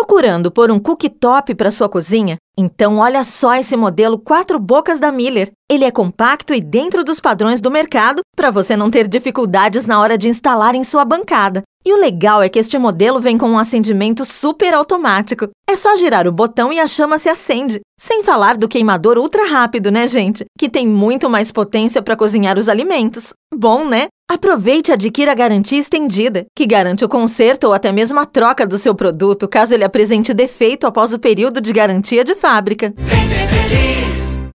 Procurando por um cooktop para sua cozinha? Então olha só esse modelo 4 bocas da Miller. Ele é compacto e dentro dos padrões do mercado para você não ter dificuldades na hora de instalar em sua bancada. E o legal é que este modelo vem com um acendimento super automático. É só girar o botão e a chama se acende. Sem falar do queimador ultra rápido, né, gente? Que tem muito mais potência para cozinhar os alimentos. Bom, né? Aproveite e adquira a garantia estendida, que garante o conserto ou até mesmo a troca do seu produto caso ele apresente defeito após o período de garantia de fábrica. Vem ser feliz.